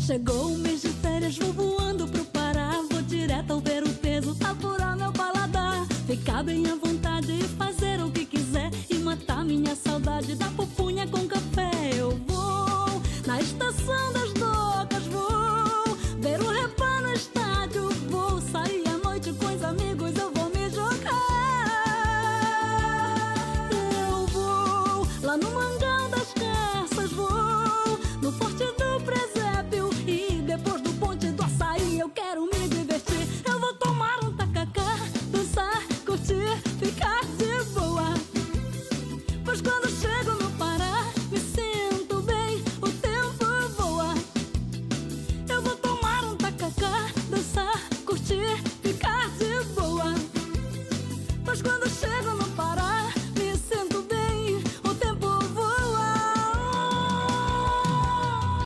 Chegou o mês de férias, vou voando pro Pará. Vou direto ao ver o peso, apurar meu paladar. Ficar bem à vontade, fazer o que quiser e matar minha saudade da pupunha com café. Eu vou na estação das